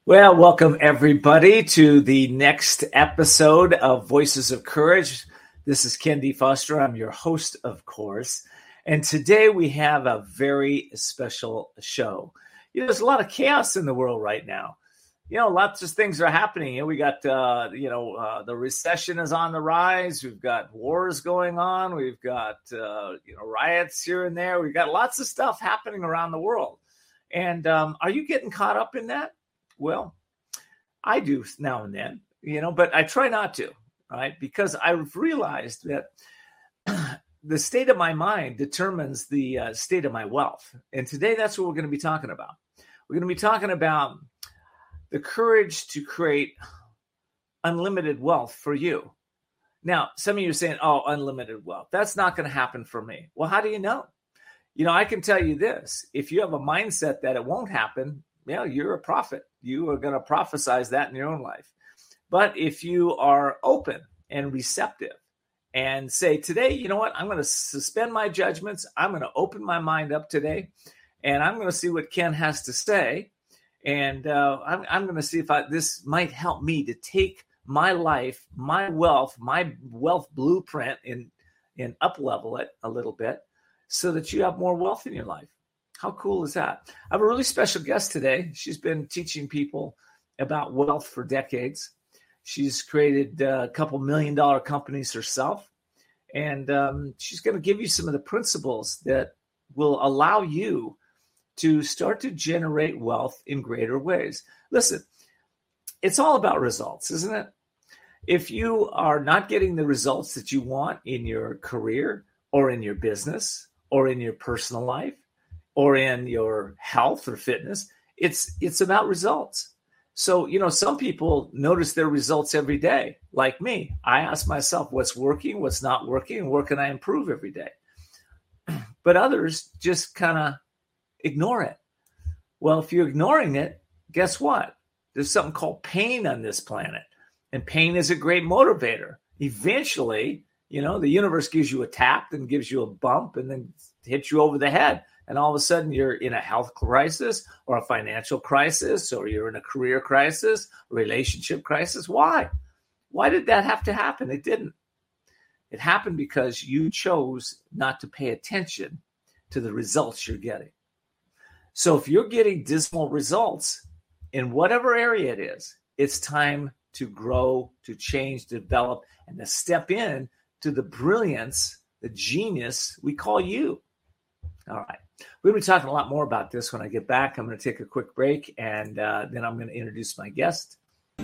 Well, welcome everybody to the next episode of Voices of Courage. This is Ken D. Foster. I'm your host, of course. And today we have a very special show. There's a lot of chaos in the world right now. Lots of things are happening. We got, the recession is on the rise. We've got wars going on. We've got, riots here and there. We've got lots of stuff happening around the world. And are you getting caught up in that? Well, I do now and then, but I try not to, right? Because I've realized that the state of my mind determines the state of my wealth. And today, that's what we're going to be talking about. We're going to be talking about the courage to create unlimited wealth for you. Now, some of you are saying, oh, unlimited wealth. That's not going to happen for me. Well, how do you know? I can tell you this. If you have a mindset that it won't happen, you're a prophet. You are going to prophesize that in your own life. But if you are open and receptive and say, today, you know what? I'm going to suspend my judgments. I'm going to open my mind up today, and I'm going to see what Ken has to say. And I'm going to see if this might help me to take my life, my wealth blueprint and up-level it a little bit so that you have more wealth in your life. How cool is that? I have a really special guest today. She's been teaching people about wealth for decades. She's created a couple $1 million companies herself. And she's going to give you some of the principles that will allow you to start to generate wealth in greater ways. Listen, it's all about results, isn't it? If you are not getting the results that you want in your career or in your business or in your personal life, or in your health or fitness, it's about results. So, some people notice their results every day, like me. I ask myself what's working, what's not working, and where can I improve every day? But others just kind of ignore it. Well, if you're ignoring it, guess what? There's something called pain on this planet. And pain is a great motivator. Eventually, the universe gives you a tap, then gives you a bump, and then hits you over the head. And all of a sudden you're in a health crisis or a financial crisis, or you're in a career crisis, relationship crisis. Why? Why did that have to happen? It didn't. It happened because you chose not to pay attention to the results you're getting. So if you're getting dismal results in whatever area it is, it's time to grow, to change, develop, and to step in to the brilliance, the genius we call you. All right. We'll be talking a lot more about this when I get back. I'm going to take a quick break, and then I'm going to introduce my guest.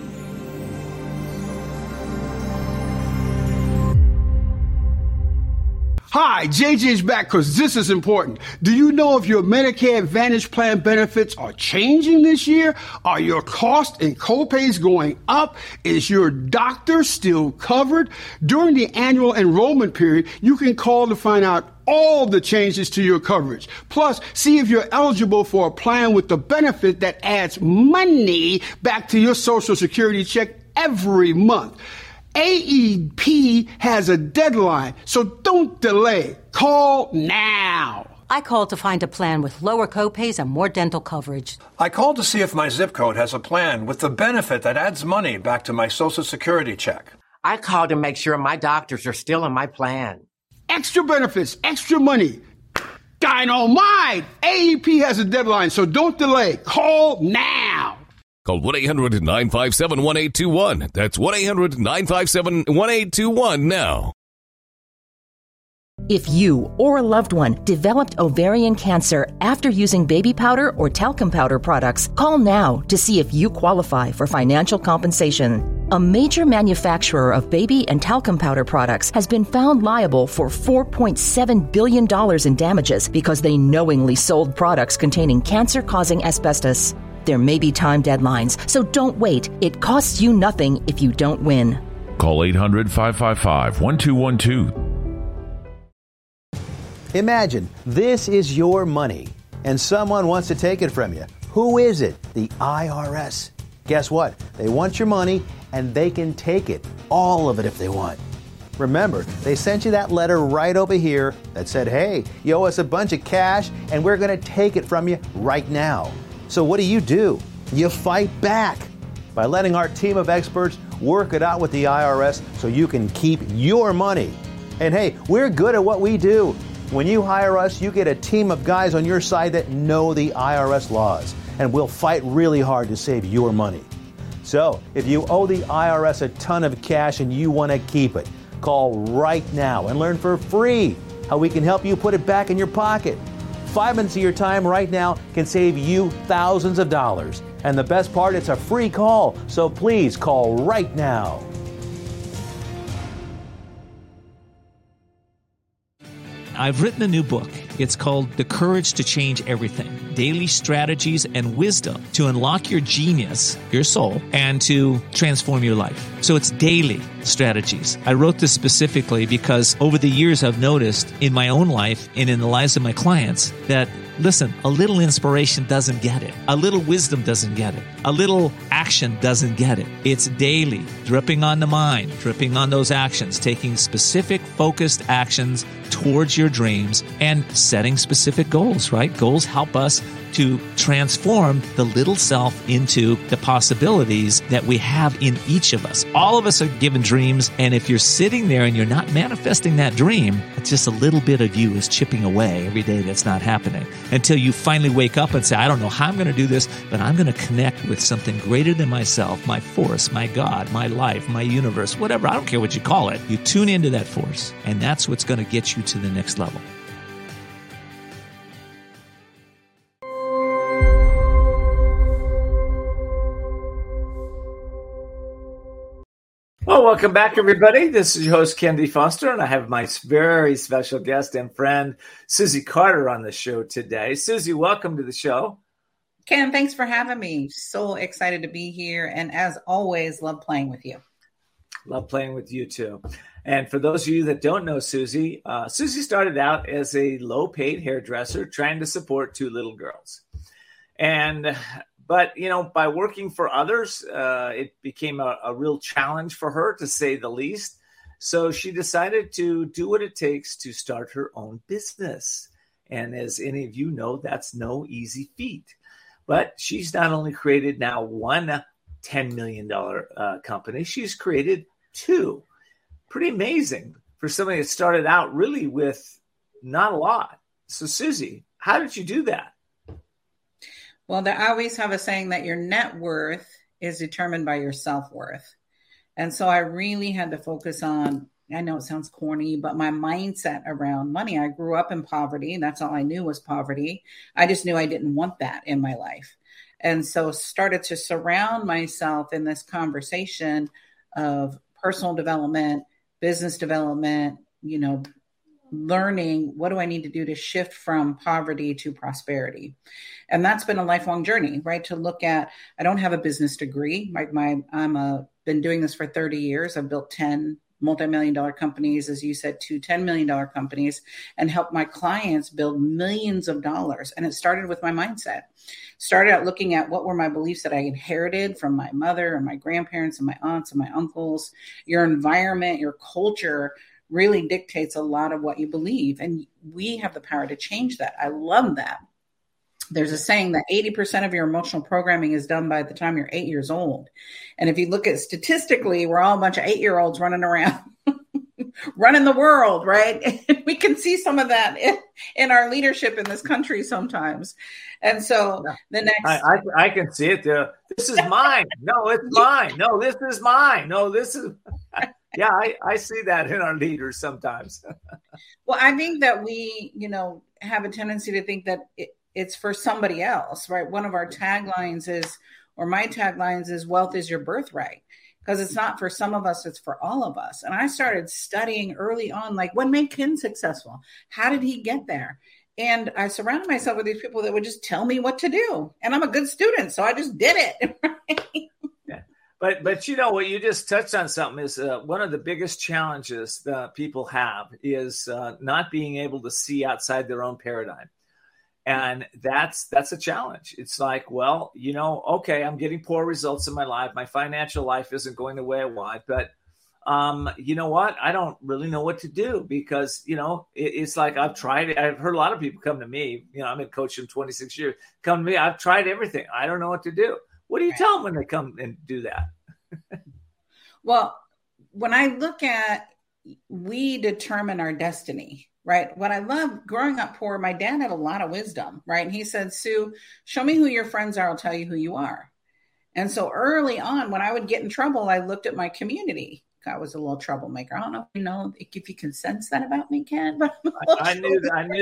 Hi, JJ's back because this is important. Do you know if your Medicare Advantage plan benefits are changing this year? Are your costs and copays going up? Is your doctor still covered? During the annual enrollment period, you can call to find out all the changes to your coverage. Plus, see if you're eligible for a plan with the benefit that adds money back to your Social Security check every month. AEP has a deadline, so don't delay. Call now. I called to find a plan with lower copays and more dental coverage. I called to see if my zip code has a plan with the benefit that adds money back to my Social Security check. I called to make sure my doctors are still in my plan. Extra benefits, extra money. Dynamite! AEP has a deadline, so don't delay. Call now. Call 1-800-957-1821. That's 1-800-957-1821 now. If you or a loved one developed ovarian cancer after using baby powder or talcum powder products, call now to see if you qualify for financial compensation. A major manufacturer of baby and talcum powder products has been found liable for $4.7 billion in damages because they knowingly sold products containing cancer-causing asbestos. There may be time deadlines, so don't wait. It costs you nothing if you don't win. Call 800-555-1212. Imagine this is your money and someone wants to take it from you. Who is it? The IRS. Guess what? They want your money and they can take it, all of it if they want. Remember, they sent you that letter right over here that said, hey, you owe us a bunch of cash and we're going to take it from you right now. So what do? You fight back by letting our team of experts work it out with the IRS so you can keep your money. And hey, we're good at what we do. When you hire us, you get a team of guys on your side that know the IRS laws, and we'll fight really hard to save your money. So, if you owe the IRS a ton of cash and you want to keep it, call right now and learn for free how we can help you put it back in your pocket. 5 minutes of your time right now can save you thousands of dollars. And the best part, it's a free call. So please call right now. I've written a new book. It's called The Courage to Change Everything, Daily Strategies and Wisdom to Unlock Your Genius, your soul, and to transform your life. So it's daily strategies. I wrote this specifically because over the years I've noticed in my own life and in the lives of my clients that, listen, a little inspiration doesn't get it. A little wisdom doesn't get it. A little action doesn't get it. It's daily, dripping on the mind, dripping on those actions, taking specific focused actions towards your dreams and setting specific goals, right? Goals help us to transform the little self into the possibilities that we have in each of us. All of us are given dreams, and if you're sitting there and you're not manifesting that dream, it's just a little bit of you is chipping away every day that's not happening until you finally wake up and say, I don't know how I'm going to do this, but I'm going to connect with something greater than myself, my force, my God, my life, my universe, whatever. I don't care what you call it. You tune into that force, and that's what's going to get you to the next level. Well, welcome back, everybody. This is your host, Ken D. Foster, and I have my very special guest and friend, Susie Carter, on the show today. Susie, welcome to the show. Ken, thanks for having me. So excited to be here, and as always, love playing with you. Love playing with you, too. And for those of you that don't know Susie, Susie started out as a low-paid hairdresser trying to support two little girls. But, you know, by working for others, it became a real challenge for her, to say the least. So she decided to do what it takes to start her own business. And as any of you know, that's no easy feat. But she's not only created now one $10 million company, she's created two. Pretty amazing for somebody that started out really with not a lot. So, Susie, how did you do that? Well, I always have a saying that your net worth is determined by your self-worth. And so I really had to focus on, I know it sounds corny, but my mindset around money. I grew up in poverty. That's all I knew was poverty. I just knew I didn't want that in my life. And so started to surround myself in this conversation of personal development, business development, you know, learning what do I need to do to shift from poverty to prosperity. And that's been a lifelong journey, right? To look at, I don't have a business degree. Been doing this for 30 years. I've built 10 multi-million-dollar companies, as you said, 2 $10 million companies, and helped my clients build millions of dollars. And it started with my mindset. Started out looking at what were my beliefs that I inherited from my mother and my grandparents and my aunts and my uncles. Your environment, your culture really dictates a lot of what you believe. And we have the power to change that. I love that. There's a saying that 80% of your emotional programming is done by the time you're 8 years old. And if you look at statistically, we're all a bunch of 8-year-olds running around, running the world, right? We can see some of that in our leadership in this country sometimes. And so the next... I can see it. This is mine. No, it's mine. No, this is mine. No, this is... Yeah, I see that in our leaders sometimes. Well, I think that we, have a tendency to think that it's for somebody else, right? One of our taglines is, or my taglines is, wealth is your birthright, because it's not for some of us, it's for all of us. And I started studying early on, like, what made Ken successful? How did he get there? And I surrounded myself with these people that would just tell me what to do. And I'm a good student, so I just did it. Right? But what you just touched on something is one of the biggest challenges that people have is not being able to see outside their own paradigm. And that's a challenge. It's like, well, okay, I'm getting poor results in my life. My financial life isn't going the way I want, but you know what? I don't really know what to do because, it's like I've tried it. I've heard a lot of people come to me, I've been coaching 26 years, come to me. I've tried everything. I don't know what to do. What do you tell them when they come and do that? Well, when I look at, we determine our destiny, right? What I love growing up poor, my dad had a lot of wisdom, right? And he said, Sue, show me who your friends are. I'll tell you who you are. And so early on, when I would get in trouble, I looked at my community. I was a little troublemaker. I don't know if you can sense that about me, Ken. But I knew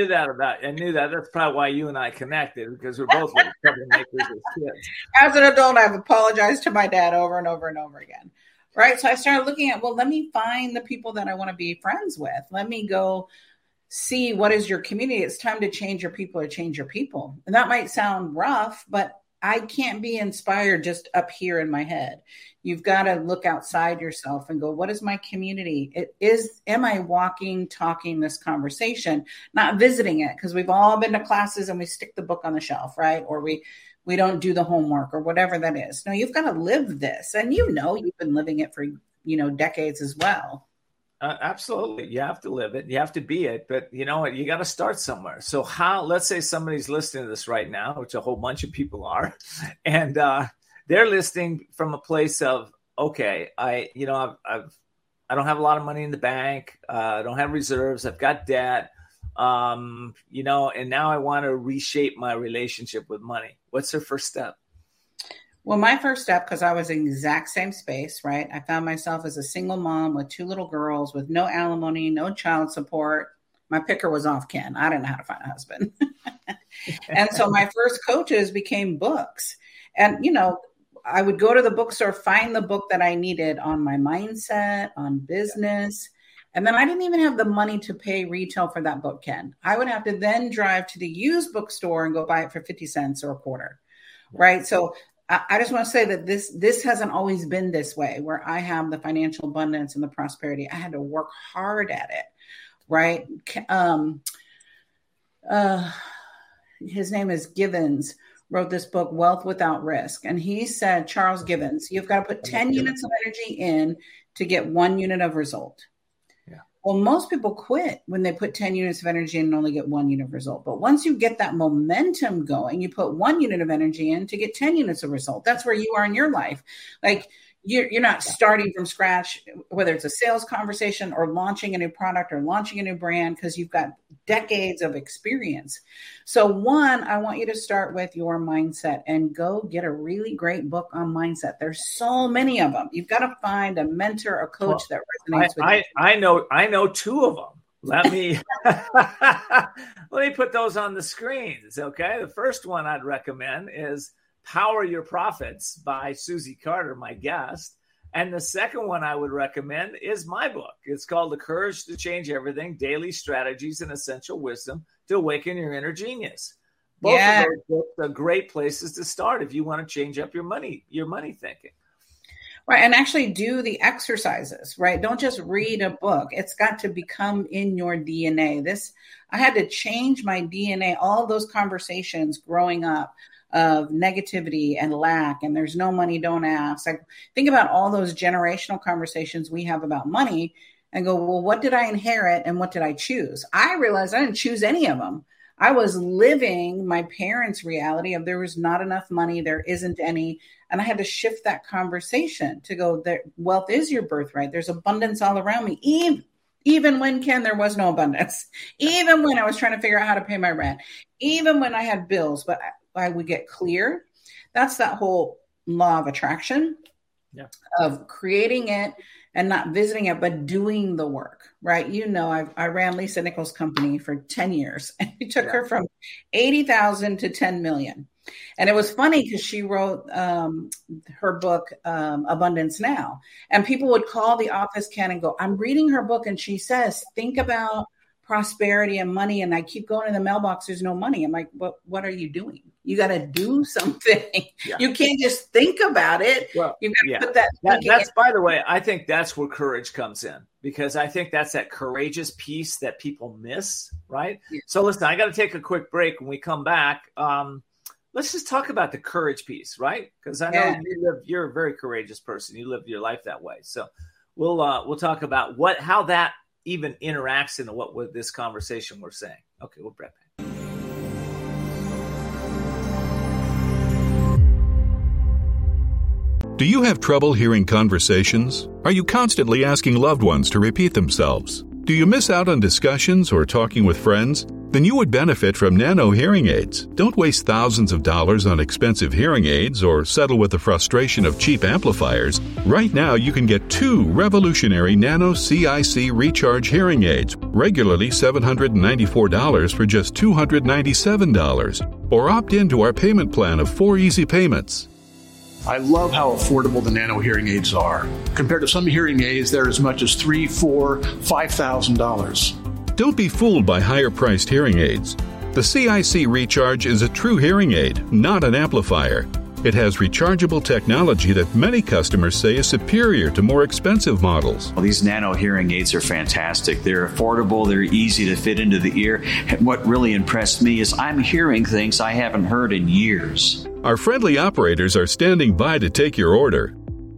that. That's probably why you and I connected, because we're both like troublemakers as kids. As an adult, I've apologized to my dad over and over and over again. Right. So I started looking at, well, let me find the people that I want to be friends with. Let me go see what is your community. It's time to change your people or change your people. And that might sound rough, but I can't be inspired just up here in my head. You've got to look outside yourself and go, what is my community? Am I walking, talking this conversation, not visiting it? Because we've all been to classes and we stick the book on the shelf, right? Or we don't do the homework or whatever that is. No, you've got to live this. And you've been living it for, decades as well. Absolutely. You have to live it. You have to be it. But you know what? You got to start somewhere. So let's say somebody's listening to this right now, which a whole bunch of people are, and they're listening from a place of, okay, I don't have a lot of money in the bank. I don't have reserves. I've got debt. And now I want to reshape my relationship with money. What's their first step? Well, my first step, because I was in the exact same space, right? I found myself as a single mom with 2 little girls with no alimony, no child support. My picker was off, Ken. I didn't know how to find a husband. And so my first coaches became books. And, I would go to the bookstore, find the book that I needed on my mindset, on business. And then I didn't even have the money to pay retail for that book, Ken. I would have to then drive to the used bookstore and go buy it for 50 cents or a quarter, right? So I just want to say that this hasn't always been this way, where I have the financial abundance and the prosperity. I had to work hard at it, right? His name is Givens, wrote this book, Wealth Without Risk. And he said, Charles Givens, you've got to put 10 units of energy in to get 1 unit of result. Well, most people quit when they put 10 units of energy in and only get 1 unit of result. But once you get that momentum going, you put 1 unit of energy in to get 10 units of result. That's where you are in your life. Like you're not starting from scratch, whether it's a sales conversation or launching a new product or launching a new brand, because you've got decades of experience. So 1, I want you to start with your mindset and go get a really great book on mindset. There's so many of them. You've got to find a mentor, a coach that resonates with you. I know 2 of them. Let me put those on the screens. Okay. The first one I'd recommend is Power Your Profits by Susie Carter, my guest. And the second one I would recommend is my book. It's called The Courage to Change Everything, Daily Strategies and Essential Wisdom to Awaken Your Inner Genius. Both of those books are great places to start if you want to change up your money thinking. Right. And actually do the exercises, right? Don't just read a book. It's got to become in your DNA. I had to change my DNA, all those conversations growing up of negativity and lack, and there's no money, don't ask. I think about all those generational conversations we have about money and go, well, what did I inherit and what did I choose? I realized I didn't choose any of them. I was living my parents' reality of there was not enough money, there isn't any. And I had to shift that conversation to go, wealth is your birthright. There's abundance all around me. Even when, Ken, there was no abundance. Even when I was trying to figure out how to pay my rent. Even when I had bills, but I would get clear. That's that whole law of attraction of creating it and not visiting it, but doing the work, right? I ran Lisa Nichols' company for 10 years and we took her from 80,000 to 10 million. And it was funny because she wrote her book, Abundance Now. And people would call the office, Ken, and go, I'm reading her book. And she says, think about prosperity and money. And I keep going in the mailbox. There's no money. I'm like, what are you doing? You got to do something. Yeah. You can't just think about it. Well, you've got to put that's by the way, I think that's where courage comes in, because I think that's that courageous piece that people miss. Right. Yeah. So listen, I got to take a quick break. When we come back, let's just talk about the courage piece, right? Because I know you're a very courageous person. You live your life that way. So we'll talk about how that even interacts into what with this conversation we're saying. Okay, we'll be right back. Do you have trouble hearing conversations? Are you constantly asking loved ones to repeat themselves? Do you miss out on discussions or talking with friends? Then you would benefit from Nano hearing aids. Don't waste thousands of dollars on expensive hearing aids or settle with the frustration of cheap amplifiers. Right now, you can get 2 revolutionary Nano CIC Recharge hearing aids, regularly $794 for just $297, or opt into our payment plan of 4 easy payments. I love how affordable the Nano hearing aids are. Compared to some hearing aids, they're as much as $3,000, $4,000, $5,000. Don't be fooled by higher-priced hearing aids. The CIC Recharge is a true hearing aid, not an amplifier. It has rechargeable technology that many customers say is superior to more expensive models. Well, these Nano hearing aids are fantastic. They're affordable. They're easy to fit into the ear. And what really impressed me is I'm hearing things I haven't heard in years. Our friendly operators are standing by to take your order.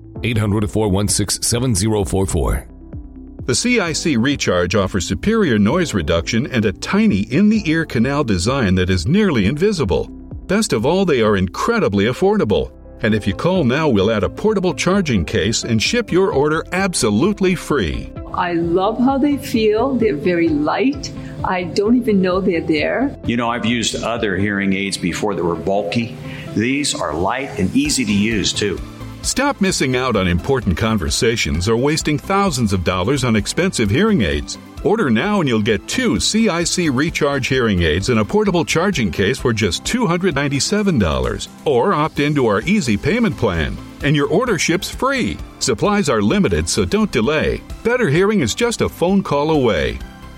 800-416-7044. The CIC Recharge offers superior noise reduction and a tiny in-the-ear canal design that is nearly invisible. Best of all, they are incredibly affordable. And if you call now, we'll add a portable charging case and ship your order absolutely free. I love how they feel. They're very light. I don't even know they're there. You know, I've used other hearing aids before that were bulky. These are light and easy to use, too. Stop missing out on important conversations or wasting thousands of dollars on expensive hearing aids. Order now and you'll get 2 CIC Recharge hearing aids and a portable charging case for just $297. Or opt into our easy payment plan, and your order ships free. Supplies are limited, so don't delay. Better hearing is just a phone call away.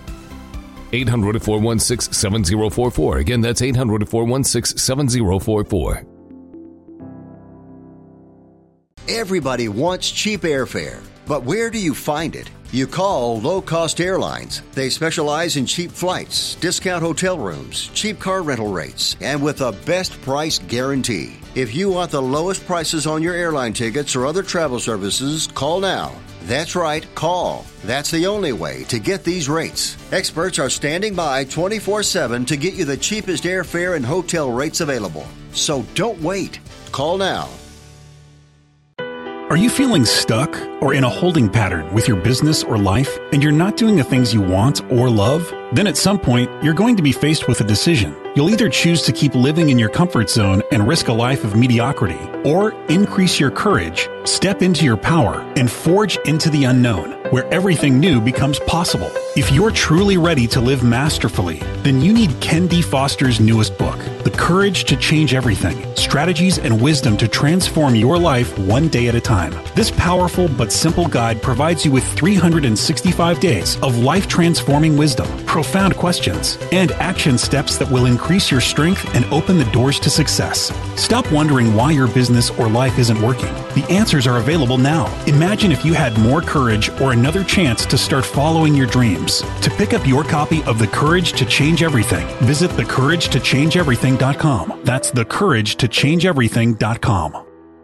800-416-7044. Again, that's 800-416-7044. Everybody wants cheap airfare, but where do you find it? You call Low Cost Airlines. They specialize in cheap flights, discount hotel rooms, cheap car rental rates, and with a best price guarantee. If you want the lowest prices on your airline tickets or other travel services, call now. That's right, call. That's the only way to get these rates. Experts are standing by 24/7 to get you the cheapest airfare and hotel rates available. So don't wait. Call now. Are you feeling stuck or in a holding pattern with your business or life and you're not doing the things you want or love? Then at some point, you're going to be faced with a decision. You'll either choose to keep living in your comfort zone and risk a life of mediocrity, or increase your courage, step into your power, and forge into the unknown, where everything new becomes possible. If you're truly ready to live masterfully, then you need Ken D. Foster's newest book, The Courage to Change Everything, Strategies and Wisdom to Transform Your Life One Day at a Time. This powerful but simple guide provides you with 365 days of life-transforming wisdom, profound questions, and action steps that will increase your strength and open the doors to success. Stop wondering why your business or life isn't working. The answers are available now. Imagine if you had more courage or another chance to start following your dreams. To pick up your copy of The Courage to Change Everything, visit thecouragetochangeeverything.com. That's thecouragetochangeeverything.com.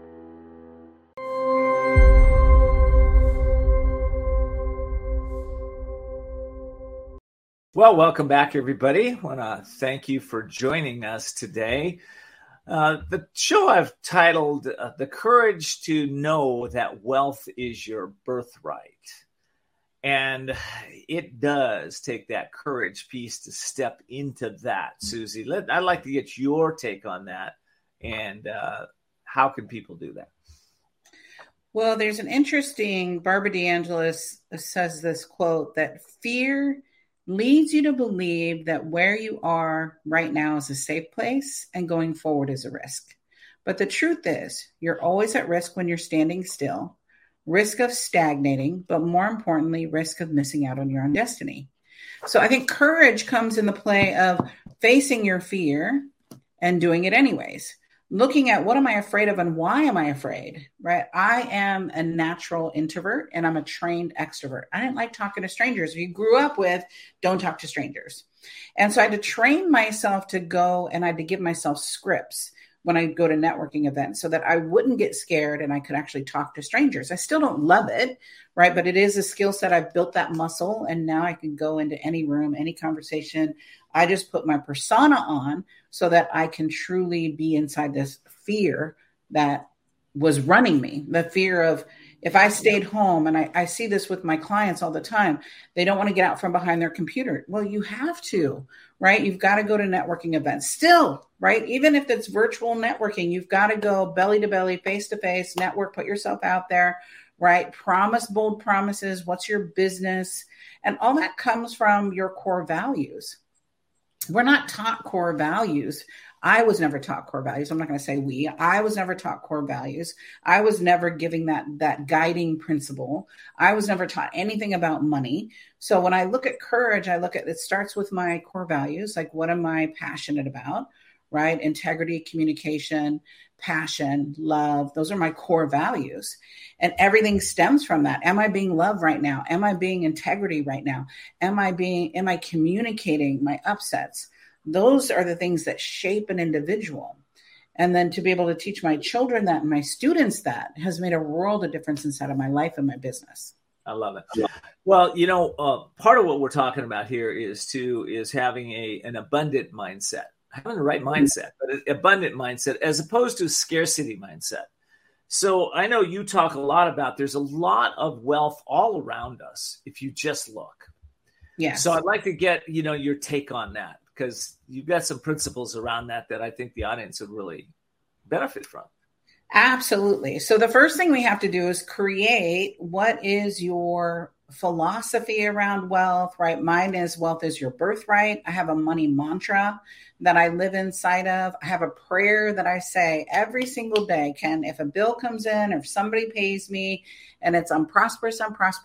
Well, welcome back, everybody. I want to thank you for joining us today. The show I've titled The Courage to Know That Wealth is Your Birthright. And it does take that courage piece to step into that, Susie. I'd like to get your take on that. And how can people do that? Well, there's an interesting, Barbara DeAngelis says this quote, that fear leads you to believe that where you are right now is a safe place and going forward is a risk. But the truth is, you're always at risk when you're standing still, risk of stagnating, but more importantly, risk of missing out on your own destiny. So I think courage comes in the play of facing your fear and doing it anyways. Looking at what am I afraid of and why am I afraid, right? I am a natural introvert and I'm a trained extrovert. I didn't like talking to strangers. If you grew up with, don't talk to strangers. And so I had to train myself to go and I had to give myself scripts when I go to networking events so that I wouldn't get scared and I could actually talk to strangers. I still don't love it, right? But it is a skill set. I've built that muscle and now I can go into any room, any conversation. I just put my persona on so that I can truly be inside this fear that was running me. The fear of if I stayed home, and I see this with my clients all the time, they don't want to get out from behind their computer. Well, you have to, right? You've got to go to networking events still, right? Even if it's virtual networking, you've got to go belly to belly, face to face, network, put yourself out there, right? Promise bold promises. What's your business? And all that comes from your core values. We're not taught core values. I was never taught core values. I'm not going to say we. I was never taught core values. I was never giving that guiding principle. I was never taught anything about money. So when I look at courage, I look at it starts with my core values. Like, what am I passionate about, right? Integrity, communication, passion, love. Those are my core values. And everything stems from that. Am I being loved right now? Am I being integrity right now? Am I communicating my upsets? Those are the things that shape an individual. And then to be able to teach my children that and my students that has made a world of difference inside of my life and my business. I love it. Yeah. Well, part of what we're talking about here is having an abundant mindset, having the right mindset, but an abundant mindset as opposed to a scarcity mindset. So I know you talk a lot about there's a lot of wealth all around us if you just look. Yeah. So I'd like to get, your take on that, because you've got some principles around that I think the audience would really benefit from. Absolutely. So the first thing we have to do is create what is your philosophy around wealth, right? Mine is wealth is your birthright. I have a money mantra that I live inside of. I have a prayer that I say every single day. Ken, if a bill comes in or if somebody pays me and it's I'm prosperous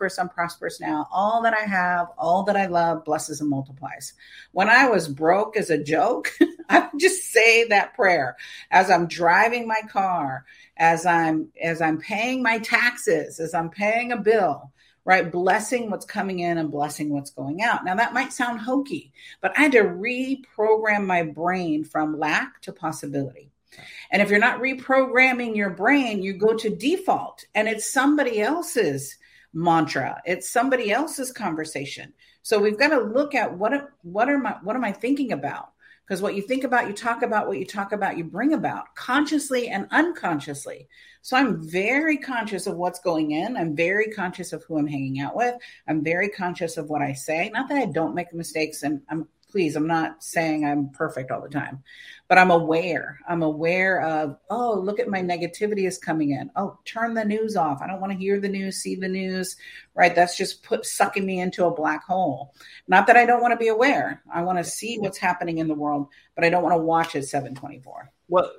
now. All that I have, all that I love blesses and multiplies. When I was broke as a joke, I would just say that prayer as I'm driving my car, as I'm paying my taxes, as I'm paying a bill. Right? Blessing what's coming in and blessing what's going out. Now that might sound hokey, but I had to reprogram my brain from lack to possibility. And if you're not reprogramming your brain, you go to default and it's somebody else's mantra. It's somebody else's conversation. So we've got to look at what am I thinking about? Because what you think about, you talk about, what you talk about, you bring about consciously and unconsciously. So I'm very conscious of what's going in. I'm very conscious of who I'm hanging out with. I'm very conscious of what I say. Not that I don't make mistakes. And I'm not saying I'm perfect all the time, but I'm aware. I'm aware of, oh, look at my negativity is coming in. Oh, turn the news off. I don't want to hear the news, see the news, right? That's just sucking me into a black hole. Not that I don't want to be aware. I want to see what's happening in the world, but I don't want to watch it 7/24. Well,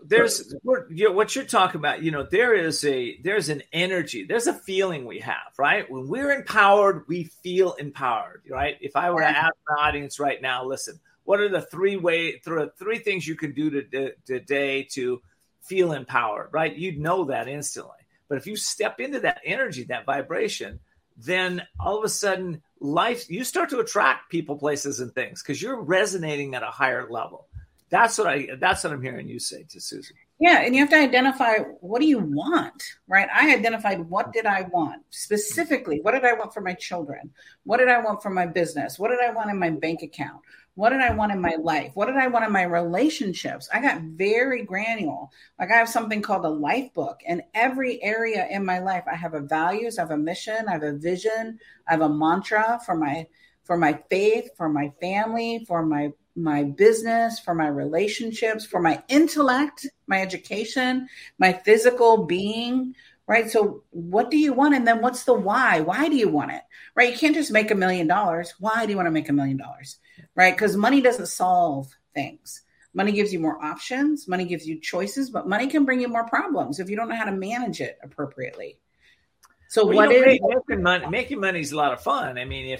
what you're talking about, there's an energy, there's a feeling we have, right? When we're empowered, we feel empowered, right? If I were to ask my audience right now, listen, what are the three things you can do today to feel empowered, right? You'd know that instantly. But if you step into that energy, that vibration, then all of a sudden you start to attract people, places, and things because you're resonating at a higher level. That's what I'm hearing you say to Susan. Yeah. And you have to identify, what do you want, right? I identified, what did I want specifically? What did I want for my children? What did I want for my business? What did I want in my bank account? What did I want in my life? What did I want in my relationships? I got very granular. Like I have something called a life book, and every area in my life, I have a values, I have a mission, I have a vision, I have a mantra for my faith, for my family, for my business, for my relationships, for my intellect, my education, my physical being, right? So what do you want? And then what's the why? Why do you want it, right? You can't just make $1 million. Why do you want to make $1 million, right? Because money doesn't solve things. Money gives you more options. Money gives you choices, but money can bring you more problems if you don't know how to manage it appropriately. So making money is a lot of fun. I mean,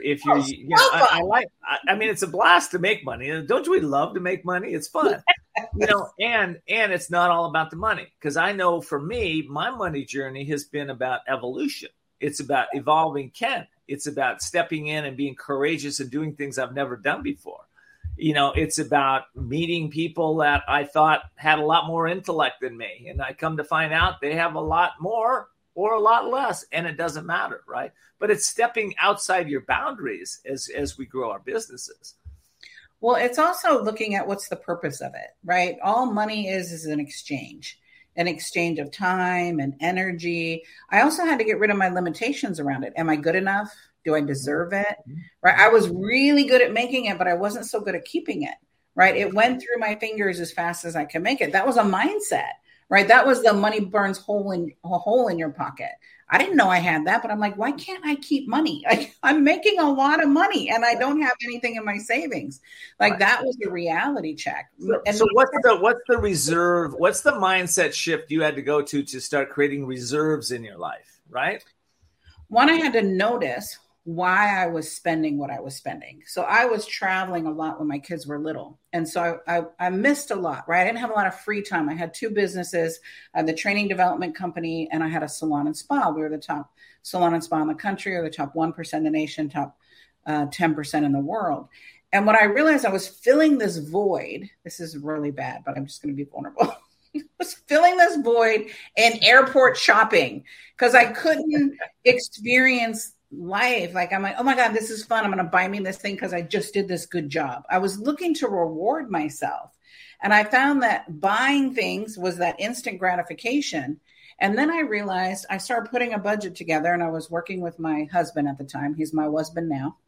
it's a blast to make money. Don't we love to make money? It's fun, and it's not all about the money. Because I know for me, my money journey has been about evolution. It's about evolving Ken. It's about stepping in and being courageous and doing things I've never done before. It's about meeting people that I thought had a lot more intellect than me. And I come to find out they have a lot more or a lot less, and it doesn't matter, right? But it's stepping outside your boundaries as we grow our businesses. Well, it's also looking at what's the purpose of it, right? All money is an exchange. an exchange of time and energy. I also had to get rid of my limitations around it. Am I good enough? Do I deserve it? Right. I was really good at making it, but I wasn't so good at keeping it. Right. It went through my fingers as fast as I could make it. That was a mindset. Right. That was the money burns a hole in your pocket. I didn't know I had that, but I'm like, why can't I keep money? I'm making a lot of money and I don't have anything in my savings. Like that was a reality check. So what's the reserve? What's the mindset shift you had to go to start creating reserves in your life? Right. One, I had to notice why I was spending what I was spending. So I was traveling a lot when my kids were little. And so I missed a lot, right? I didn't have a lot of free time. I had two businesses, I had the training development company, and I had a salon and spa. We were the top salon and spa in the country, or the top 1% in the nation, top 10% in the world. And when I realized I was filling this void, this is really bad, but I'm just going to be vulnerable. I was filling this void in airport shopping because I couldn't experience life. Like I'm like, oh my God, this is fun. I'm going to buy me this thing because I just did this good job. I was looking to reward myself. And I found that buying things was that instant gratification. And then I realized I started putting a budget together, and I was working with my husband at the time. He's my husband now.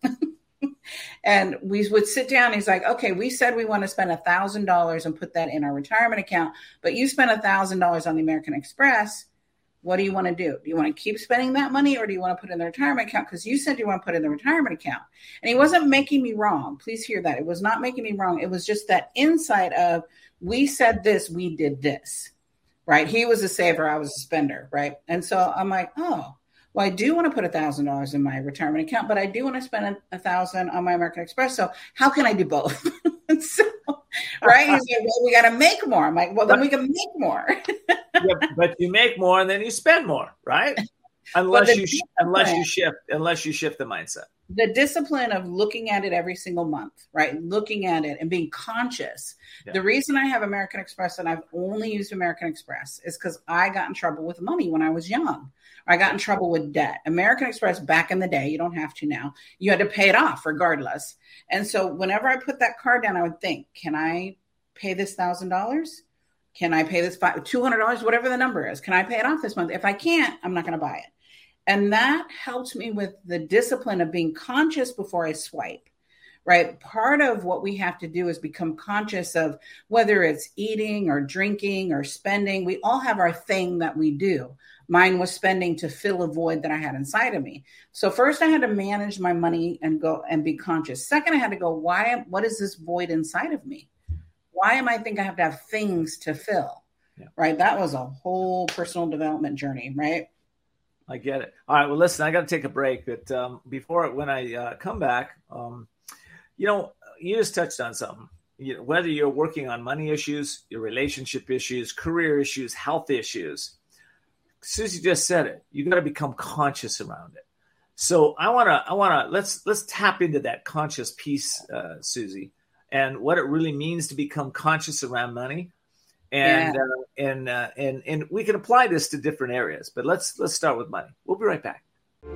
And we would sit down. He's like, okay, we said we want to spend $1,000 and put that in our retirement account, but you spent $1,000 on the American Express. What do you want to do? Do you want to keep spending that money, or do you want to put it in the retirement account? Because you said you want to put it in the retirement account. And he wasn't making me wrong. Please hear that. It was not making me wrong. It was just that insight of, we said this, we did this, right? He was a saver. I was a spender, right? And so I'm like, oh, well, I do want to put $1,000 in my retirement account, but I do want to spend $1,000 on my American Express. So how can I do both? So, right? He's like, well, we got to make more. I'm like, well, then we can make more. Yeah, but you make more and then you spend more, right? Unless you shift the mindset. The discipline of looking at it every single month, right? Looking at it and being conscious. Yeah. The reason I have American Express and I've only used American Express is because I got in trouble with money when I was young. I got in trouble with debt. American Express back in the day, you don't have to now. You had to pay it off regardless. And so whenever I put that card down, I would think, can I pay this $1,000? Can I pay this $200, whatever the number is? Can I pay it off this month? If I can't, I'm not going to buy it. And that helped me with the discipline of being conscious before I swipe, right? Part of what we have to do is become conscious of whether it's eating or drinking or spending. We all have our thing that we do. Mine was spending to fill a void that I had inside of me. So first I had to manage my money and go and be conscious. Second, I had to go, what is this void inside of me? Why am I think I have to have things to fill? Yeah. Right? That was a whole personal development journey, right? I get it. All right. Well, listen, I got to take a break, but when I come back, you just touched on something. Whether you're working on money issues, your relationship issues, career issues, health issues, Susie just said it. You got to become conscious around it. So let's tap into that conscious piece, Susie, and what it really means to become conscious around money. And we can apply this to different areas, but let's start with money. We'll be right back.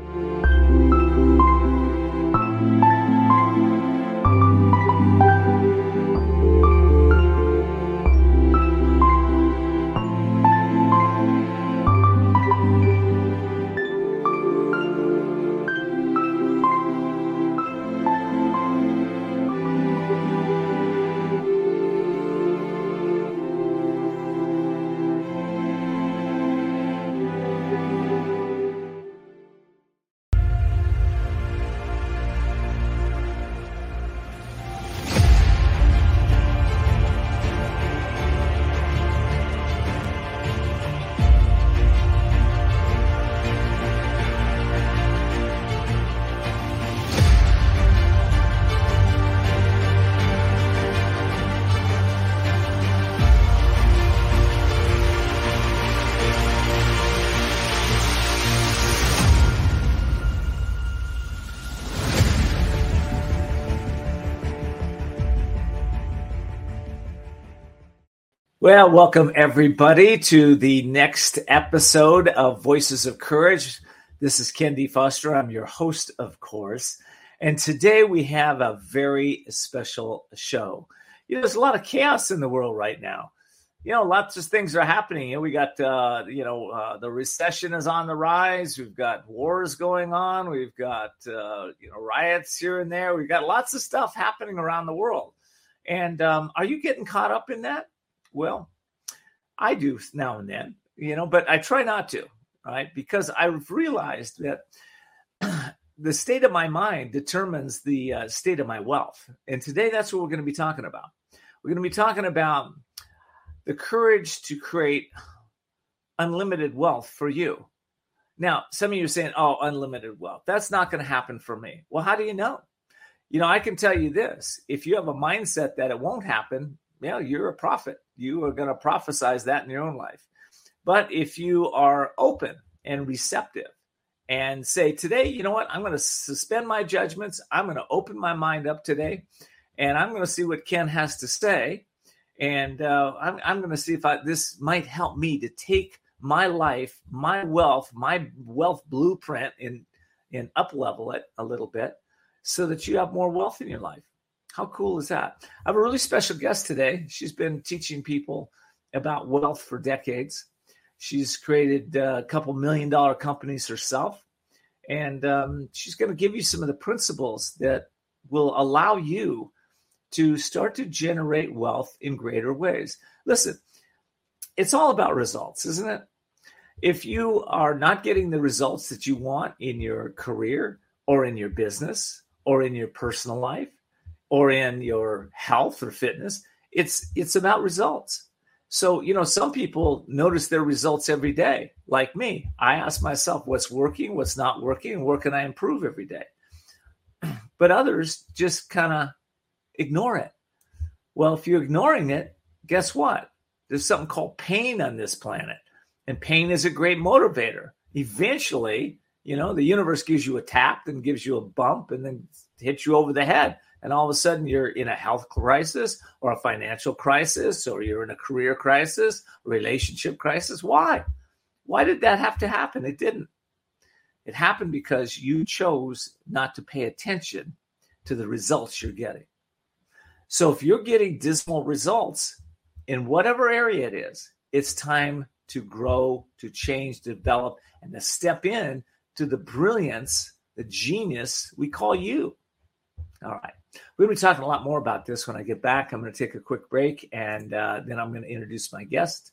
Well, welcome everybody to the next episode of Voices of Courage. This is Ken D. Foster. I'm your host, of course. And today we have a very special show. There's a lot of chaos in the world right now. lots of things are happening. We got, the recession is on the rise. We've got wars going on. We've got, riots here and there. We've got lots of stuff happening around the world. And are you getting caught up in that? Well, I do now and then, but I try not to, right? Because I've realized that the state of my mind determines the state of my wealth. And today, that's what we're going to be talking about. We're going to be talking about the courage to create unlimited wealth for you. Now, some of you are saying, oh, unlimited wealth. That's not going to happen for me. Well, how do you know? I can tell you this. If you have a mindset that it won't happen, you're a prophet. You are going to prophesize that in your own life. But if you are open and receptive and say, today, you know what? I'm going to suspend my judgments. I'm going to open my mind up today, and I'm going to see what Ken has to say. And I'm going to see if this might help me to take my life, my wealth blueprint and up-level it a little bit so that you have more wealth in your life. How cool is that? I have a really special guest today. She's been teaching people about wealth for decades. She's created a couple $1 million companies herself. And she's going to give you some of the principles that will allow you to start to generate wealth in greater ways. Listen, it's all about results, isn't it? If you are not getting the results that you want in your career or in your business or in your personal life or in your health or fitness, it's about results. So, some people notice their results every day. Like me, I ask myself what's working, what's not working, and where can I improve every day? But others just kind of ignore it. Well, if you're ignoring it, guess what? There's something called pain on this planet. And pain is a great motivator. Eventually, the universe gives you a tap and gives you a bump and then hits you over the head. And all of a sudden you're in a health crisis or a financial crisis, or you're in a career crisis, relationship crisis. Why? Why did that have to happen? It didn't. It happened because you chose not to pay attention to the results you're getting. So if you're getting dismal results in whatever area it is, it's time to grow, to change, develop, and to step in to the brilliance, the genius we call you. All right. We're going to be talking a lot more about this when I get back. I'm going to take a quick break, and then I'm going to introduce my guest.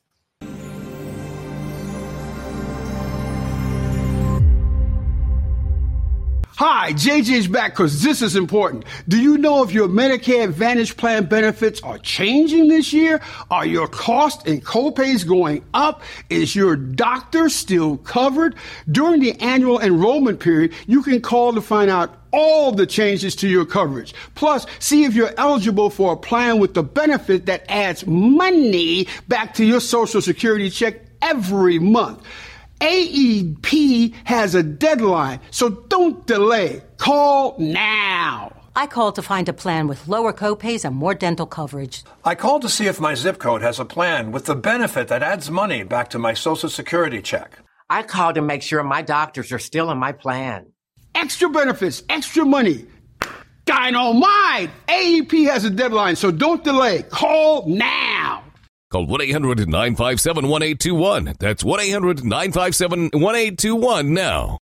Hi, JJ's back because this is important. Do you know if your Medicare Advantage plan benefits are changing this year? Are your costs and copays going up? Is your doctor still covered? During the annual enrollment period, you can call to find out all the changes to your coverage. Plus, see if you're eligible for a plan with the benefit that adds money back to your Social Security check every month. AEP has a deadline, so don't delay. Call now. I called to find a plan with lower copays and more dental coverage. I called to see if my zip code has a plan with the benefit that adds money back to my Social Security check. I called to make sure my doctors are still in my plan. Extra benefits, extra money. Dynamite! AEP has a deadline, so don't delay. Call now. Call 1-800-957-1821. That's 1-800-957-1821 now.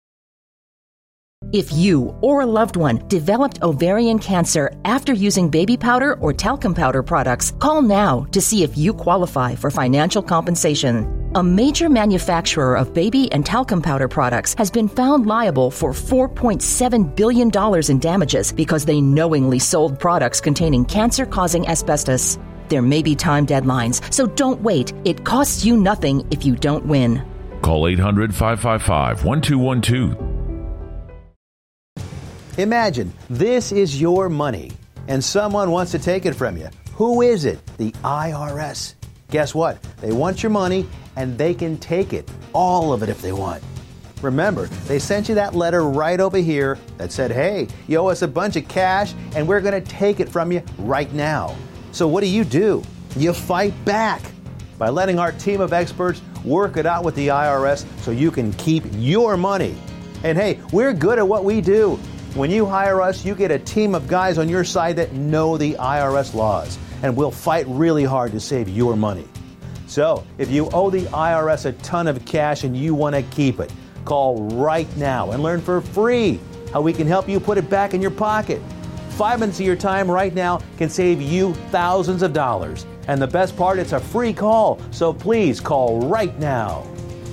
If you or a loved one developed ovarian cancer after using baby powder or talcum powder products, call now to see if you qualify for financial compensation. A major manufacturer of baby and talcum powder products has been found liable for $4.7 billion in damages because they knowingly sold products containing cancer-causing asbestos. There may be time deadlines, so don't wait. It costs you nothing if you don't win. Call 800-555-1212. Imagine this is your money and someone wants to take it from you. Who is it? The IRS. Guess what? They want your money and they can take it, all of it if they want. Remember, they sent you that letter right over here that said, hey, you owe us a bunch of cash and we're going to take it from you right now. So what do? You fight back by letting our team of experts work it out with the IRS so you can keep your money. And hey, we're good at what we do. When you hire us, you get a team of guys on your side that know the IRS laws, and we'll fight really hard to save your money. So if you owe the IRS a ton of cash and you want to keep it, call right now and learn for free how we can help you put it back in your pocket. 5 minutes of your time right now can save you thousands of dollars. And the best part, it's a free call. So please call right now.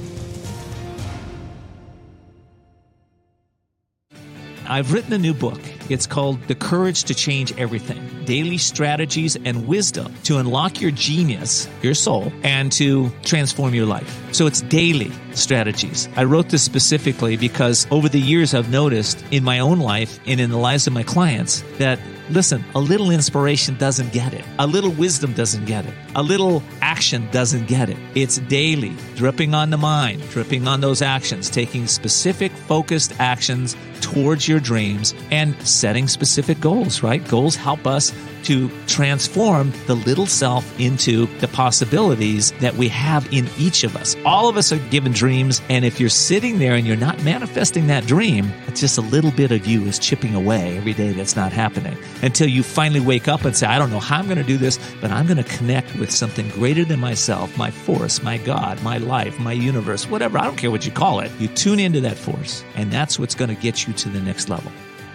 I've written a new book. It's called The Courage to Change Everything: Daily Strategies and Wisdom to Unlock Your Genius, your soul, and to transform your life. So it's daily strategies. I wrote this specifically because over the years I've noticed in my own life and in the lives of my clients that, listen, a little inspiration doesn't get it. A little wisdom doesn't get it. A little action doesn't get it. It's daily, dripping on the mind, dripping on those actions, taking specific focused actions towards your dreams and setting specific goals, right? Goals help us to transform the little self into the possibilities that we have in each of us. All of us are given dreams, and if you're sitting there and you're not manifesting that dream, it's just a little bit of you is chipping away every day that's not happening until you finally wake up and say, I don't know how I'm going to do this, but I'm going to connect with something greater than myself, my force, my God, my life, my universe, whatever. I don't care what you call it. You tune into that force, and that's what's going to get you to the next level.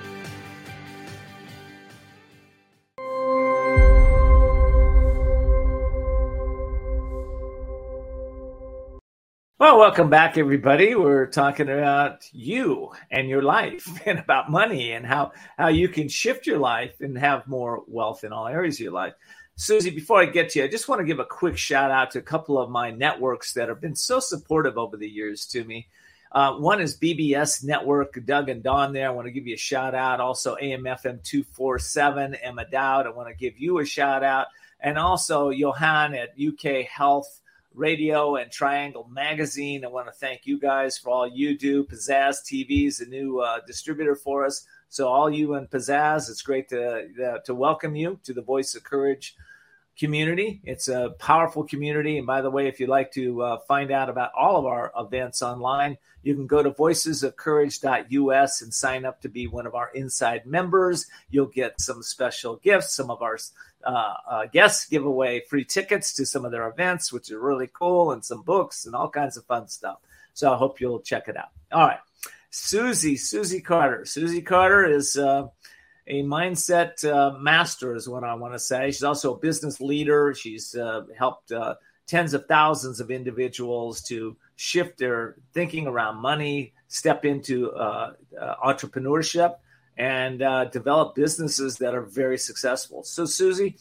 Well, welcome back, everybody. We're talking about you and your life and about money and how you can shift your life and have more wealth in all areas of your life. Susie, before I get to you, I just want to give a quick shout out to a couple of my networks that have been so supportive over the years to me. One is BBS Network, Doug and Dawn there. I want to give you a shout out. Also, AM/FM 247, Emma Dowd. I want to give you a shout out. And also Johan at UK Health Radio and Triangle Magazine. I want to thank you guys for all you do. Pizzazz TV is a new distributor for us. So all you and Pizzazz, it's great to welcome you to the Voice of Courage community. It's a powerful community. And by the way, if you'd like to find out about all of our events online, you can go to voicesofcourage.us and sign up to be one of our inside members. You'll get some special gifts. Some of our guests give away free tickets to some of their events, which are really cool, and some books and all kinds of fun stuff. So I hope you'll check it out. All right. Susie Carter. Susie Carter is a mindset master is what I want to say. She's also a business leader. She's helped tens of thousands of individuals to shift their thinking around money, step into entrepreneurship, and develop businesses that are very successful. So, Susie,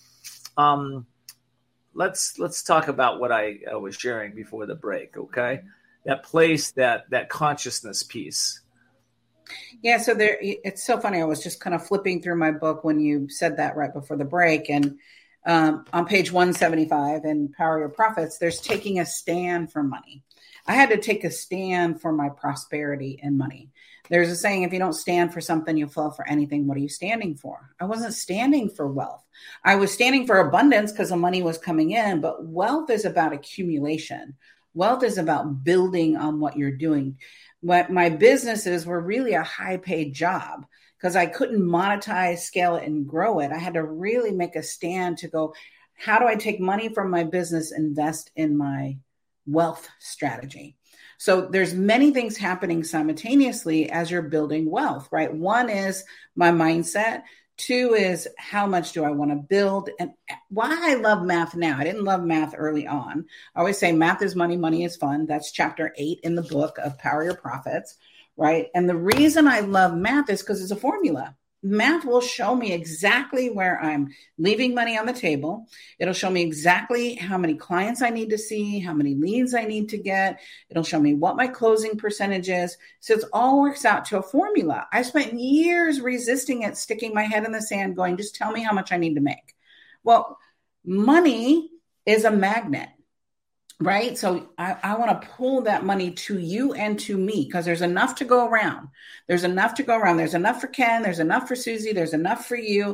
let's talk about what I was sharing before the break, okay? That place, that consciousness piece. Yeah, so it's so funny. I was just kind of flipping through my book when you said that right before the break, and on page 175 in Power Your Profits, there's taking a stand for money. I had to take a stand for my prosperity and money. There's a saying, if you don't stand for something, you'll fall for anything. What are you standing for? I wasn't standing for wealth. I was standing for abundance because the money was coming in, but wealth is about accumulation. Wealth is about building on what you're doing. My businesses were really a high-paid job because I couldn't monetize, scale it, and grow it. I had to really make a stand to go, how do I take money from my business, invest in my wealth strategy? So there's many things happening simultaneously as you're building wealth, right? One is my mindset. Two is how much do I want to build, and why I love math now. I didn't love math early on. I always say math is money, money is fun. That's chapter 8 in the book of Power Your Profits, right? And the reason I love math is because it's a formula. Math will show me exactly where I'm leaving money on the table. It'll show me exactly how many clients I need to see, how many leads I need to get. It'll show me what my closing percentage is. So it all works out to a formula. I spent years resisting it, sticking my head in the sand, going, just tell me how much I need to make. Well, money is a magnet. Right? So I want to pull that money to you and to me because there's enough to go around. There's enough to go around. There's enough for Ken. There's enough for Susie. There's enough for you.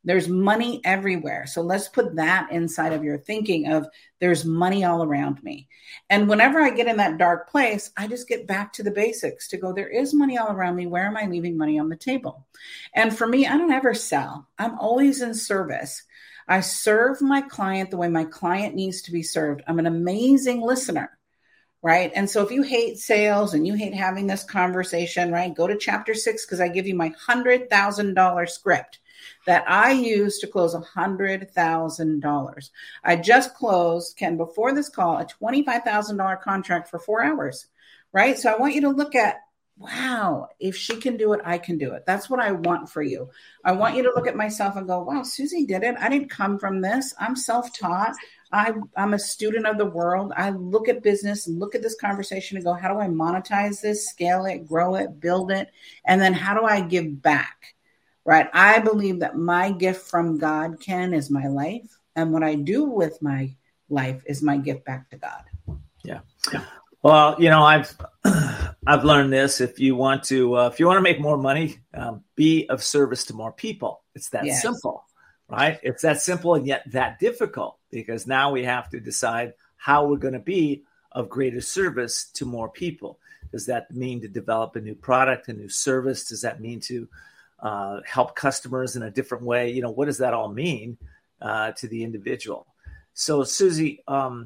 There's money everywhere. So let's put that inside of your thinking of there's money all around me. And whenever I get in that dark place, I just get back to the basics to go, there is money all around me. Where am I leaving money on the table? And for me, I don't ever sell. I'm always in service. I serve my client the way my client needs to be served. I'm an amazing listener. Right. And so if you hate sales and you hate having this conversation, right, go to chapter 6, because I give you my $100,000 script that I use to close $100,000. I just closed, Ken, before this call, a $25,000 contract for 4 hours. Right. So I want you to look at, wow, if she can do it, I can do it. That's what I want for you. I want you to look at myself and go, wow, Susie did it. I didn't come from this. I'm self-taught. I'm a student of the world. I look at business and look at this conversation and go, how do I monetize this, scale it, grow it, build it? And then how do I give back? Right. I believe that my gift from God, Ken, is my life. And what I do with my life is my gift back to God. Yeah. Well, I've learned this. If you want to make more money, be of service to more people. It's that simple, right? It's that simple and yet that difficult, because now we have to decide how we're going to be of greater service to more people. Does that mean to develop a new product, a new service? Does that mean to help customers in a different way? What does that all mean to the individual? So, Susie,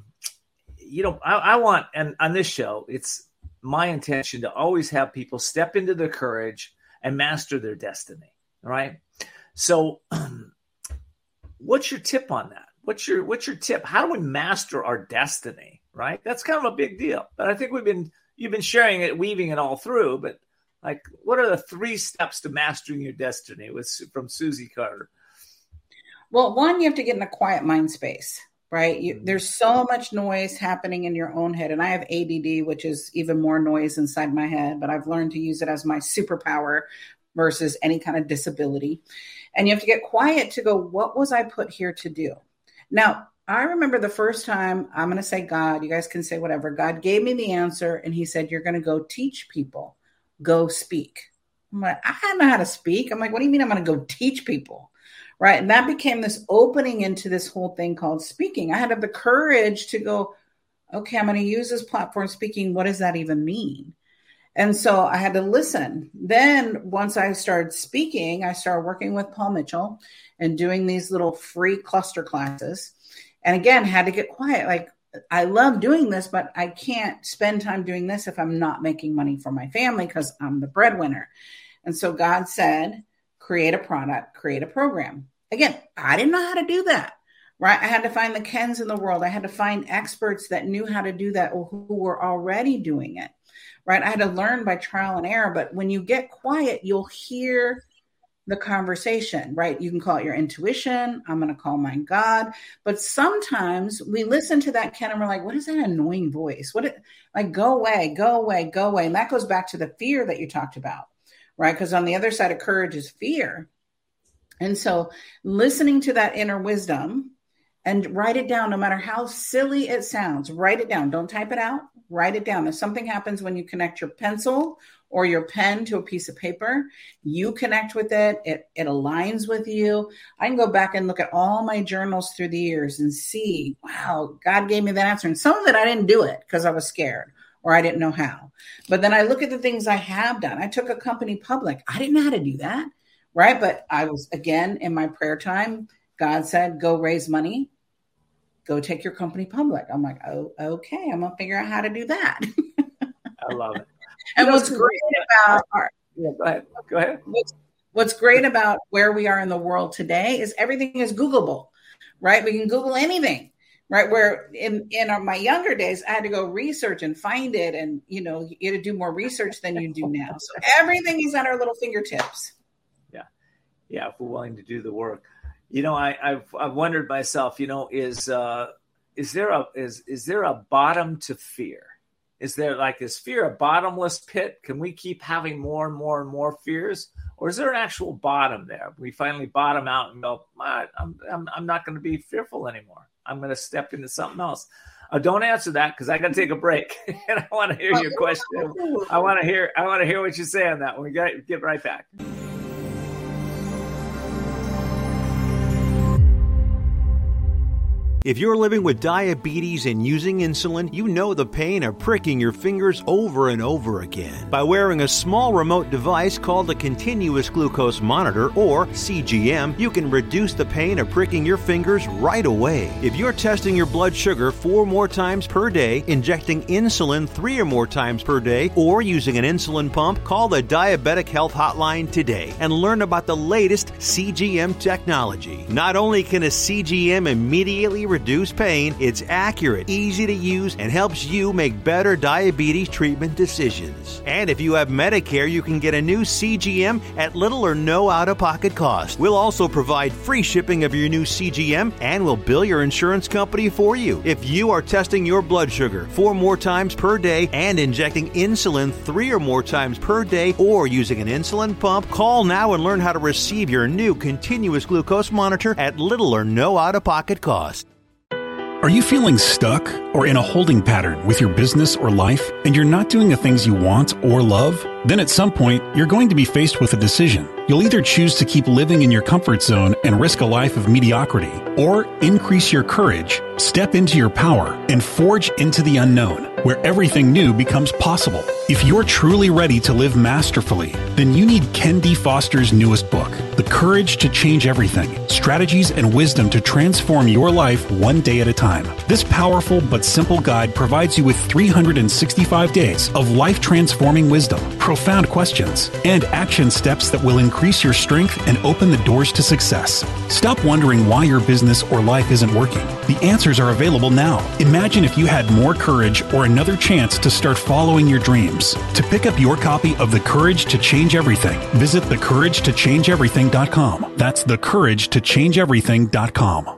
I want, and on this show, it's my intention to always have people step into their courage and master their destiny. All right. So what's your tip on that? What's your tip? How do we master our destiny? Right. That's kind of a big deal, but I think you've been sharing it, weaving it all through, but like, what are the 3 steps to mastering your destiny from Susie Carter? Well, one, you have to get in a quiet mind space. Right. There's so much noise happening in your own head. And I have ADD, which is even more noise inside my head, but I've learned to use it as my superpower versus any kind of disability. And you have to get quiet to go, what was I put here to do? Now, I remember the first time, I'm going to say God, you guys can say whatever. God gave me the answer and he said, you're going to go teach people, go speak. I'm like, I don't know how to speak. I'm like, what do you mean I'm going to go teach people? Right. And that became this opening into this whole thing called speaking. I had to have the courage to go, okay, I'm going to use this platform speaking. What does that even mean? And so I had to listen. Then once I started speaking, I started working with Paul Mitchell and doing these little free cluster classes. And again, had to get quiet. Like, I love doing this, but I can't spend time doing this if I'm not making money for my family because I'm the breadwinner. And so God said, create a product, create a program. Again, I didn't know how to do that, right? I had to find the Kens in the world. I had to find experts that knew how to do that or who were already doing it, right? I had to learn by trial and error. But when you get quiet, you'll hear the conversation, right? You can call it your intuition. I'm going to call mine God. But sometimes we listen to that, Ken, and we're like, what is that annoying voice? Go away, go away, go away. And that goes back to the fear that you talked about, right? Because on the other side of courage is fear. And so listening to that inner wisdom and write it down, no matter how silly it sounds, write it down. Don't type it out. Write it down. If something happens when you connect your pencil or your pen to a piece of paper, you connect with it. It aligns with you. I can go back and look at all my journals through the years and see, wow, God gave me that answer. And some of it, I didn't do it because I was scared or I didn't know how. But then I look at the things I have done. I took a company public. I didn't know how to do that. Right. But I was, again, in my prayer time, God said, go raise money, go take your company public. I'm like, oh, okay. I'm going to figure out how to do that. I love it. And what's great about go ahead. What's great about where we are in the world today is everything is Googleable, right? We can Google anything, right? Where in my younger days, I had to go research and find it. And, you had to do more research than you do now. So everything is at our little fingertips. Yeah, if we're willing to do the work. I've wondered myself, is there a bottom to fear? Is fear a bottomless pit? Can we keep having more and more and more fears? Or is there an actual bottom there? We finally bottom out and go, I'm not going to be fearful anymore. I'm going to step into something else. Don't answer that because I got to take a break and I want to hear your question. I want to hear what you say on that. We got to get right back. If you're living with diabetes and using insulin, you know the pain of pricking your fingers over and over again. By wearing a small remote device called a continuous glucose monitor, or CGM, you can reduce the pain of pricking your fingers right away. If you're testing your blood sugar 4 more times per day, injecting insulin 3 or more times per day, or using an insulin pump, call the Diabetic Health Hotline today and learn about the latest CGM technology. Not only can a CGM immediately reduce pain, it's accurate, easy to use, and helps you make better diabetes treatment decisions. And if you have Medicare, you can get a new CGM at little or no out-of-pocket cost. We'll also provide free shipping of your new CGM, and we'll bill your insurance company for you. If you are testing your blood sugar 4 more times per day and injecting insulin 3 or more times per day, or using an insulin pump, call now and learn how to receive your new continuous glucose monitor at little or no out-of-pocket cost. Are you feeling stuck or in a holding pattern with your business or life, and you're not doing the things you want or love? Then at some point, you're going to be faced with a decision. You'll either choose to keep living in your comfort zone and risk a life of mediocrity, or increase your courage, step into your power, and forge into the unknown, where everything new becomes possible. If you're truly ready to live masterfully, then you need Ken D. Foster's newest book, The Courage to Change Everything: Strategies and Wisdom to Transform Your Life One Day at a Time. This powerful but simple guide provides you with 365 days of life-transforming wisdom, profound questions, and action steps that will increase your strength and open the doors to success. Stop wondering why your business or life isn't working. The answers are available now. Imagine if you had more courage or another chance to start following your dreams. To pick up your copy of The Courage to Change Everything, visit thecouragetochangeeverything.com. That's thecouragetochangeeverything.com.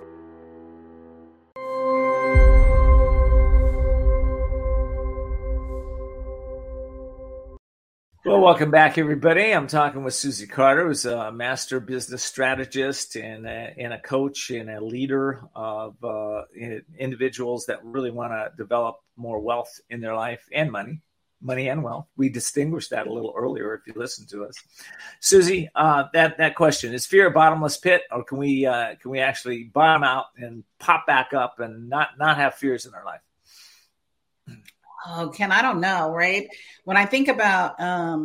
Well, welcome back, everybody. I'm talking with Susie Carter, who's a master business strategist and a coach and a leader of individuals that really want to develop more wealth in their life and money and wealth. We distinguished that a little earlier if you listened to us. Susie, that question, is fear a bottomless pit, or can we actually bottom out and pop back up and not have fears in our life? Oh, Ken, I don't know, right? When I think about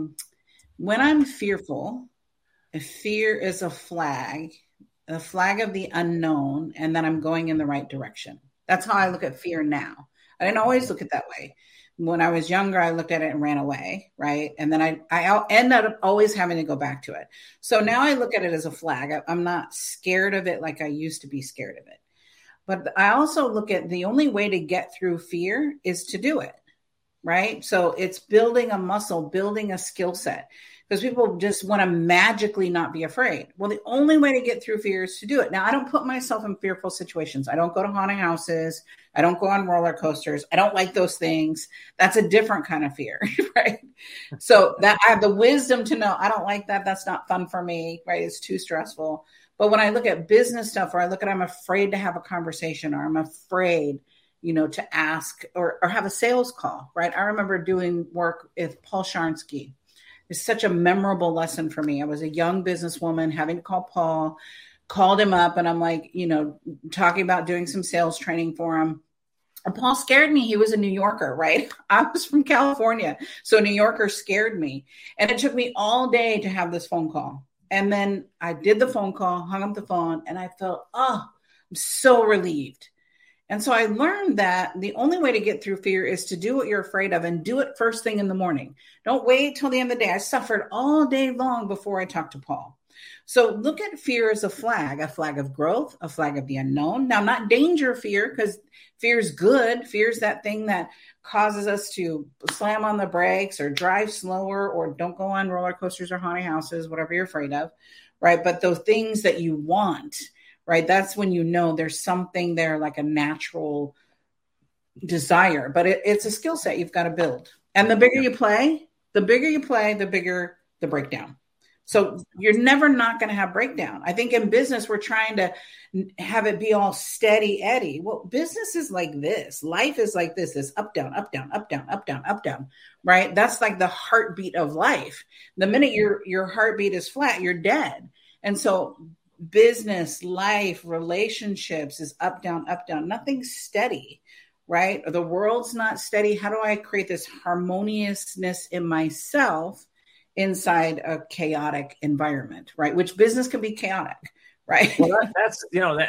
when I'm fearful, fear is a flag of the unknown, and then I'm going in the right direction. That's how I look at fear now. I didn't always look at it that way. When I was younger, I looked at it and ran away, right? And then I ended up always having to go back to it. So now I look at it as a flag. I'm not scared of it like I used to be scared of it. But I also look at the only way to get through fear is to do it. Right? So it's building a muscle, building a skill set, because people just want to magically not be afraid. Well, the only way to get through fear is to do it. Now, I don't put myself in fearful situations. I don't go to haunted houses. I don't go on roller coasters. I don't like those things. That's a different kind of fear, right? So that I have the wisdom to know I don't like that. That's not fun for me, right? It's too stressful. But when I look at business stuff, or I look at I'm afraid to have a conversation, or I'm afraid to ask or have a sales call, right? I remember doing work with Paul Sharsky. It's such a memorable lesson for me. I was a young businesswoman having to call Paul, called him up, and I'm like, talking about doing some sales training for him. And Paul scared me. He was a New Yorker, right? I was from California. So New Yorkers scared me. And it took me all day to have this phone call. And then I did the phone call, hung up the phone, and I felt, I'm so relieved. And so I learned that the only way to get through fear is to do what you're afraid of, and do it first thing in the morning. Don't wait till the end of the day. I suffered all day long before I talked to Paul. So look at fear as a flag of growth, a flag of the unknown. Now, not danger fear, because fear is good. Fear is that thing that causes us to slam on the brakes or drive slower or don't go on roller coasters or haunted houses, whatever you're afraid of, right? But those things that you want, right? That's when there's something there, like a natural desire, but it's a skill set you've got to build. And the bigger you play, the bigger the breakdown. So you're never not going to have breakdown. I think in business, we're trying to have it be all steady Eddie. Well, business is like this. Life is like this. It's up, down, up, down, up, down, up, down, up, down, right? That's like the heartbeat of life. The minute your heartbeat is flat, you're dead. And so business, life, relationships is up, down, up, down. Nothing's steady, right? The world's not steady. How do I create this harmoniousness in myself inside a chaotic environment, right? Which business can be chaotic, right? Well, that's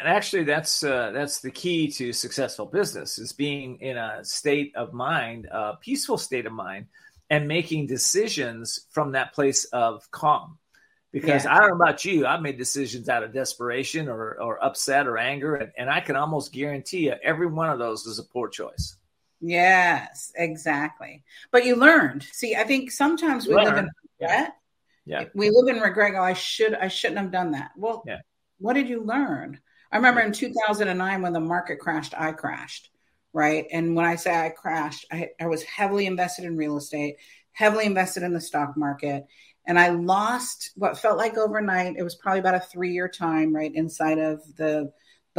the key to successful business, is being in a state of mind, a peaceful state of mind, and making decisions from that place of calm. Because I don't know about you, I've made decisions out of desperation or upset or anger, and I can almost guarantee you every one of those was a poor choice. Yes, exactly. But you learned. See, I think sometimes we live in regret. Yeah. We live in regret. I shouldn't have done that. Well, what did you learn? I remember in 2009 when the market crashed, I crashed, right? And when I say I crashed, I was heavily invested in real estate, heavily invested in the stock market. And I lost what felt like overnight. It was probably about a 3-year time, right, inside of the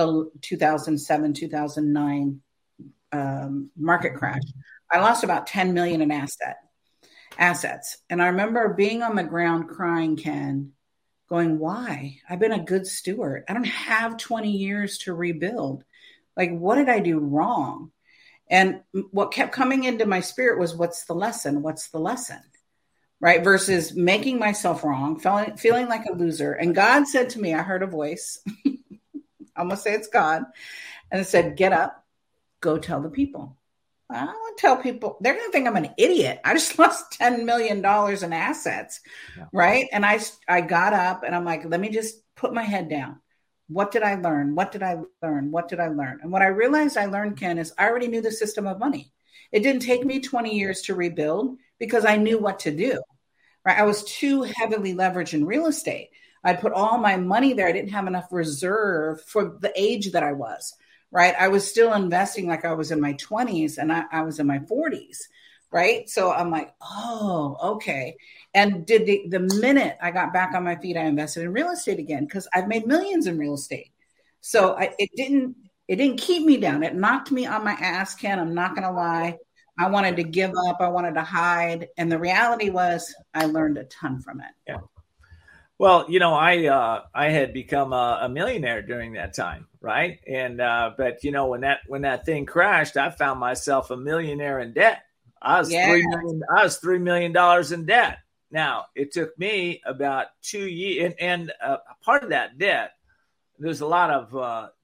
2007, 2009 market crash. I lost about 10 million in assets. And I remember being on the ground crying, Ken, going, why? I've been a good steward. I don't have 20 years to rebuild. Like, what did I do wrong? And what kept coming into my spirit was, what's the lesson? What's the lesson? Right? Versus making myself wrong, feeling like a loser. And God said to me, I heard a voice, I'm going to say it's God. And it said, get up, go tell the people. I don't want to tell people. They're going to think I'm an idiot. I just lost $10 million in assets. Yeah. Right. And I got up and I'm like, let me just put my head down. What did I learn? What did I learn? What did I learn? And what I realized I learned, Ken, is I already knew the system of money. It didn't take me 20 years to rebuild because I knew what to do. Right. I was too heavily leveraged in real estate. I put all my money there. I didn't have enough reserve for the age that I was. Right. I was still investing like I was in my 20s and I was in my 40s. Right. So I'm like, oh, okay. And the minute I got back on my feet, I invested in real estate again because I've made millions in real estate. So it didn't keep me down. It knocked me on my ass, Ken. I'm not going to lie. I wanted to give up. I wanted to hide. And the reality was I learned a ton from it. Yeah. Well, I had become a millionaire during that time. Right. And but, when that thing crashed, I found myself a millionaire in debt. I was $3 million in debt. Now, it took me about 2 years. And part of that debt, there's a lot of,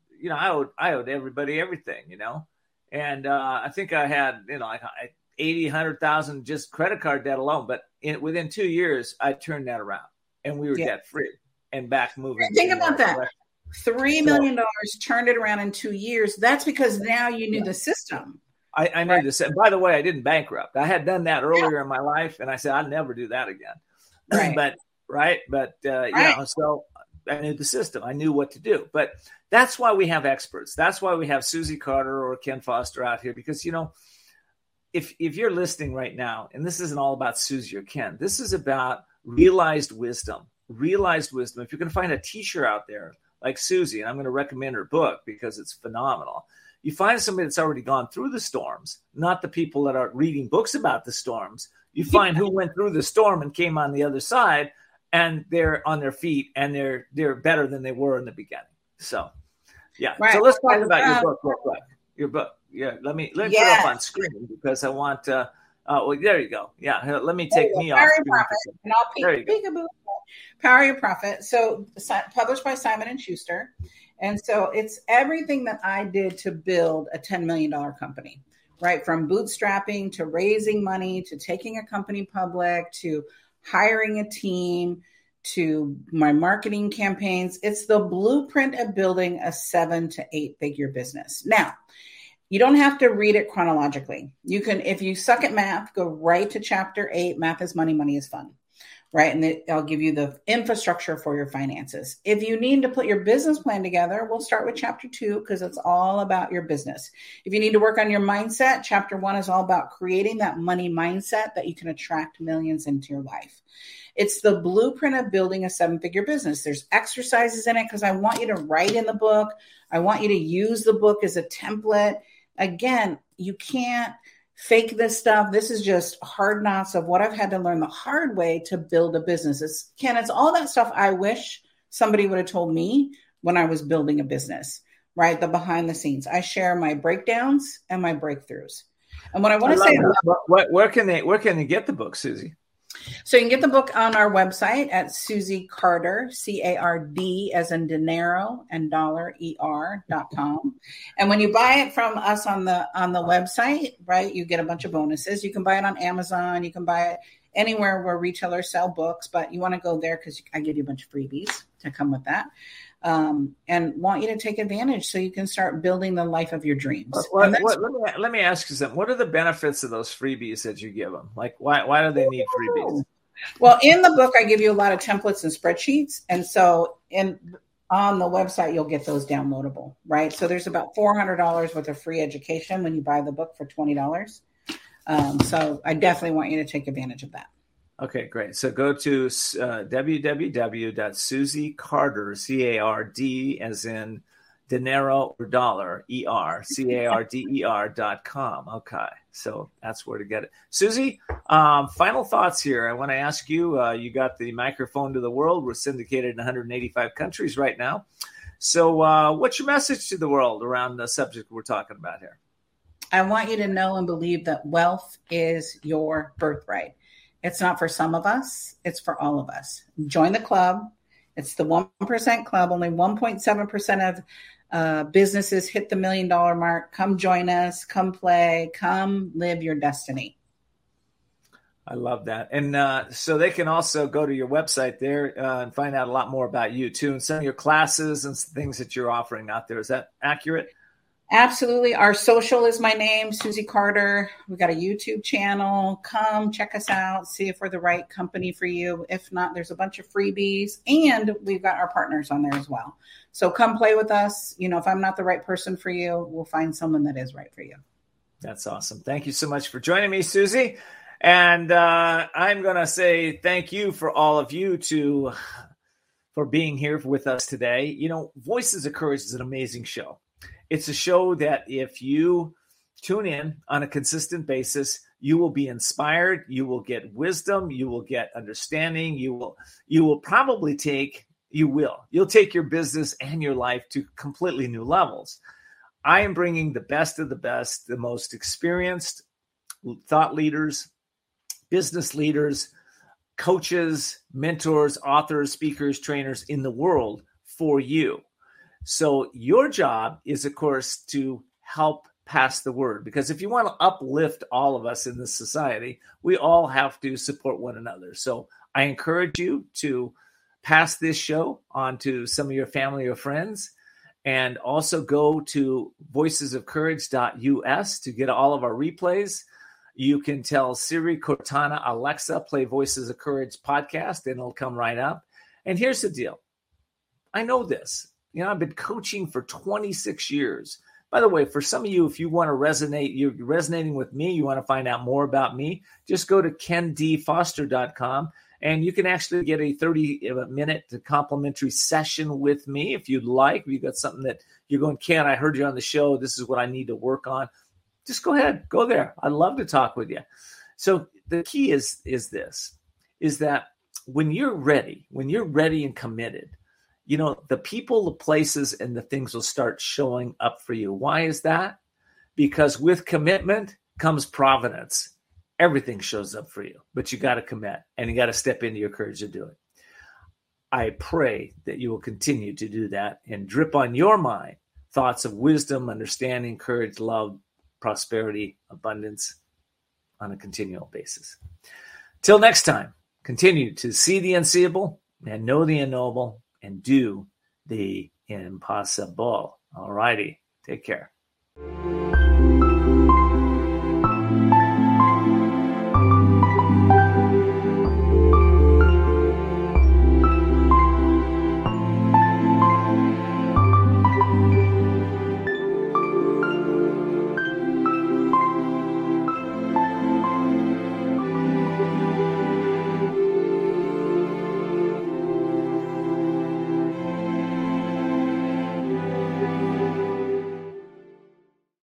I owed everybody everything, And I think I had, like 80, 100,000 just credit card debt alone. But within 2 years, I turned that around and we were debt free and back moving. Think about that. $3 million turned it around in 2 years. That's because now you knew the system. I knew this. And by the way, I didn't bankrupt. I had done that earlier in my life. And I said, I'd never do that again. But so I knew the system. I knew what to do. But that's why we have experts. That's why we have Susie Carter or Ken Foster out here. Because, if you're listening right now, and this isn't all about Susie or Ken, this is about realized wisdom. Realized wisdom. If you're going to find a teacher out there like Susie, and I'm going to recommend her book because it's phenomenal. You find somebody that's already gone through the storms, not the people that are reading books about the storms. You find who went through the storm and came on the other side, and they're on their feet and they're better than they were in the beginning. So, yeah. Right. So let's talk about your book real quick. Your book. Yeah. Let me put it up on screen because I want. Well, there you go. Yeah. Let me take me off. Power Your Profit, and I'll peekaboo. Power Your Profit. So published by Simon & Schuster. And so it's everything that I did to build a $10 million company, right? From bootstrapping to raising money, to taking a company public, to hiring a team, to my marketing campaigns. It's the blueprint of building a 7 to 8 figure business. Now, you don't have to read it chronologically. You can, if you suck at math, go right to chapter 8. Math is money, money is fun. Right. And I'll give you the infrastructure for your finances. If you need to put your business plan together, we'll start with chapter 2 because it's all about your business. If you need to work on your mindset, chapter 1 is all about creating that money mindset that you can attract millions into your life. It's the blueprint of building a 7-figure business. There's exercises in it because I want you to write in the book. I want you to use the book as a template. Again, you can't fake this stuff. This is just hard knocks of what I've had to learn the hard way to build a business. It's all that stuff I wish somebody would have told me when I was building a business, right? The behind the scenes. I share my breakdowns and my breakthroughs. And what I want to say, where can they get the book, Susie? So you can get the book on our website at Susie Carter, CARD as in dinero and dollar ER.com. And when you buy it from us on the website, right, you get a bunch of bonuses. You can buy it on Amazon. You can buy it anywhere where retailers sell books, but you want to go there because I give you a bunch of freebies to come with that. And want you to take advantage so you can start building the life of your dreams. Let me ask you something. What are the benefits of those freebies that you give them? Like, why do they need freebies? Well, in the book, I give you a lot of templates and spreadsheets. And so on the website, you'll get those downloadable, right? So there's about $400 worth of free education when you buy the book for $20. So I definitely want you to take advantage of that. Okay, great. So go to www.susiecarder, CARD as in dinero or dollar, CARDER.com. Okay, so that's where to get it. Susie, final thoughts here. I want to ask you, you got the microphone to the world. We're syndicated in 185 countries right now. So what's your message to the world around the subject we're talking about here? I want you to know and believe that wealth is your birthright. It's not for some of us. It's for all of us. Join the club. It's the 1% club. Only 1.7% of businesses hit the $1 million mark. Come join us. Come play. Come live your destiny. I love that. And so they can also go to your website there and find out a lot more about you too, and some of your classes and things that you're offering out there. Is that accurate? Absolutely. Our social is my name, Susie Carter. We've got a YouTube channel. Come check us out. See if we're the right company for you. If not, there's a bunch of freebies, and we've got our partners on there as well. So come play with us. You know, if I'm not the right person for you, we'll find someone that is right for you. That's awesome. Thank you so much for joining me, Susie. And I'm going to say thank you for all of you for being here with us today. You know, Voices of Courage is an amazing show. It's a show that if you tune in on a consistent basis, you will be inspired, you will get wisdom, you will get understanding, you'll take your business and your life to completely new levels. I am bringing the best of the best, the most experienced thought leaders, business leaders, coaches, mentors, authors, speakers, trainers in the world for you. So your job is, of course, to help pass the word, because if you want to uplift all of us in this society, we all have to support one another. So I encourage you to pass this show on to some of your family or friends, and also go to voicesofcourage.us to get all of our replays. You can tell Siri, Cortana, Alexa, play Voices of Courage podcast, and it'll come right up. And here's the deal. I know this. You know, I've been coaching for 26 years. By the way, for some of you, if you want to you're resonating with me, you want to find out more about me, just go to kendfoster.com, and you can actually get a 30-minute complimentary session with me if you'd like. If you've got something that you're going, Ken, I heard you on the show. This is what I need to work on. Just go ahead. Go there. I'd love to talk with you. So the key is that when you're ready and committed, you know, the people, the places, and the things will start showing up for you. Why is that? Because with commitment comes providence. Everything shows up for you, but you got to commit, and you got to step into your courage to do it. I pray that you will continue to do that and drip on your mind thoughts of wisdom, understanding, courage, love, prosperity, abundance on a continual basis. Till next time, continue to see the unseeable and know the unknowable, and do the impossible. All righty. Take care.